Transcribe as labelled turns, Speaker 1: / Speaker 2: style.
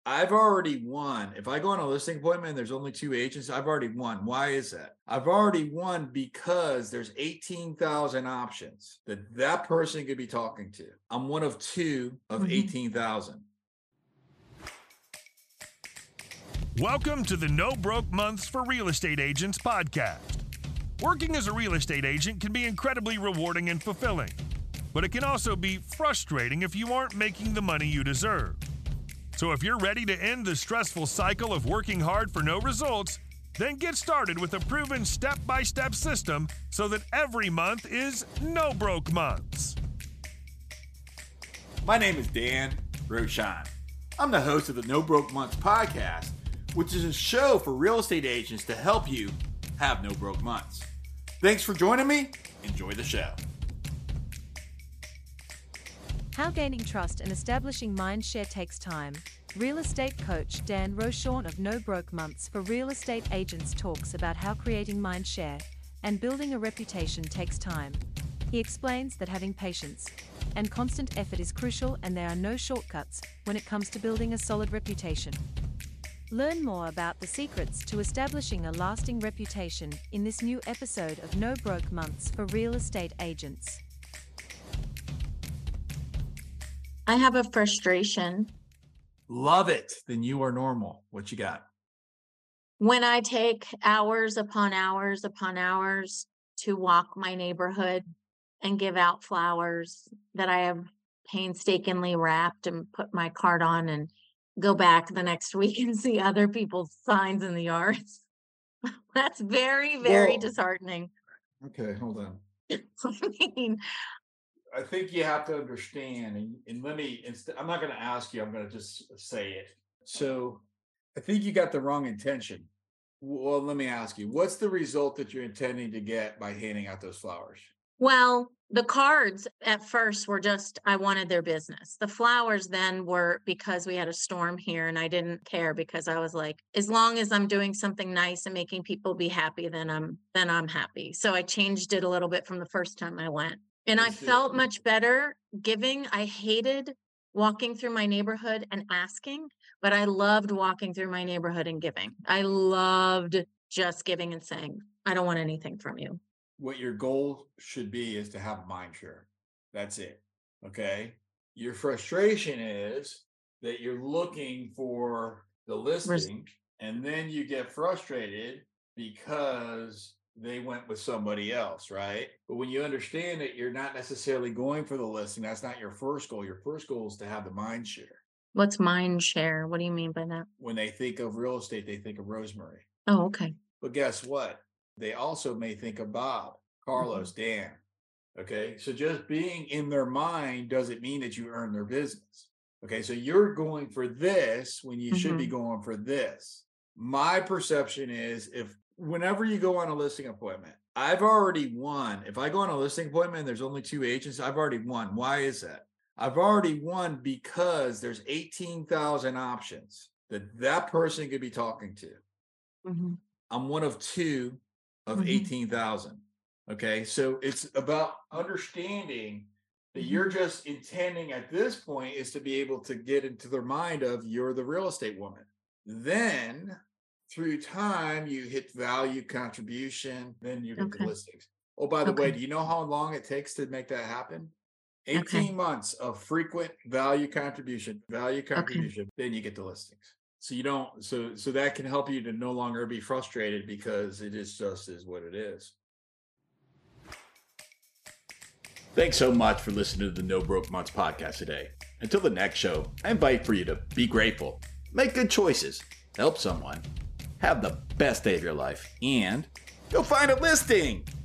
Speaker 1: I've already won. If I go on a listing appointment and there's only 2 agents, I've already won. Why is that? I've already won because there's 18,000 options that person could be talking to. I'm one of 2 of 18,000.
Speaker 2: Welcome to the No Broke Months for Real Estate Agents podcast. Working as a real estate agent can be incredibly rewarding and fulfilling, but it can also be frustrating if you aren't making the money you deserve. So if you're ready to end the stressful cycle of working hard for no results, then get started with a proven step-by-step system so that every month is no broke months.
Speaker 1: My name is Dan Rochon. I'm the host of the No Broke Months podcast, which is a show for real estate agents to help you have no broke months. Thanks for joining me. Enjoy the show.
Speaker 3: How gaining trust and establishing mindshare takes time. Real estate coach Dan Rochon of No Broke Months for Real Estate Agents talks about how creating mindshare and building a reputation takes time. He explains that having patience and constant effort is crucial and there are no shortcuts when it comes to building a solid reputation. Learn more about the secrets to establishing a lasting reputation in this new episode of No Broke Months for Real Estate Agents.
Speaker 4: I have a frustration.
Speaker 1: Love it. Then you are normal. What you got?
Speaker 4: When I take hours upon hours upon hours to walk my neighborhood and give out flowers that I have painstakingly wrapped and put my card on and go back the next week and see other people's signs in the yards. That's very, very disheartening.
Speaker 1: Okay, hold on.
Speaker 4: I mean,
Speaker 1: I think you have to understand, and let me, I'm not going to ask you, I'm going to just say it. So I think you got the wrong intention. Well, let me ask you, what's the result that you're intending to get by handing out those flowers?
Speaker 4: well, the cards at first were just, I wanted their business. The flowers then were because we had a storm here and I didn't care because I was like, as long as I'm doing something nice and making people be happy, then I'm happy. So I changed it a little bit from the first time I went. And I felt much better giving. I hated walking through my neighborhood and asking, but I loved walking through my neighborhood and giving. I loved just giving and saying, I don't want anything from you.
Speaker 1: What your goal should be is to have a mind share. That's it. Okay. Your frustration is that you're looking for the listing and then you get frustrated because they went with somebody else, right? But when you understand that you're not necessarily going for the listing, that's not your first goal. Your first goal is to have the mind share.
Speaker 4: What's mind share? What do you mean by that?
Speaker 1: When they think of real estate, they think of Rosemary.
Speaker 4: Oh, okay.
Speaker 1: But guess what? They also may think of Bob, Carlos, Dan. Okay. So just being in their mind doesn't mean that you earn their business. Okay. So you're going for this when you should be going for this. My perception is whenever you go on a listing appointment, I've already won. If I go on a listing appointment and there's only 2 agents, I've already won. Why is that? I've already won because there's 18,000 options that person could be talking to. I'm one of 2 of 18,000. Okay. So it's about understanding that you're just intending at this point is to be able to get into their mind of you're the real estate woman. Then through time, you hit value contribution, then you get the listings. Oh, by the way, do you know how long it takes to make that happen? 18 months of frequent value contribution, then you get the listings. So you don't, so that can help you to no longer be frustrated because it is just is what it is. Thanks so much for listening to the No Broke Months podcast today. Until the next show, I invite for you to be grateful, make good choices, help someone, have the best day of your life, and go find a listing.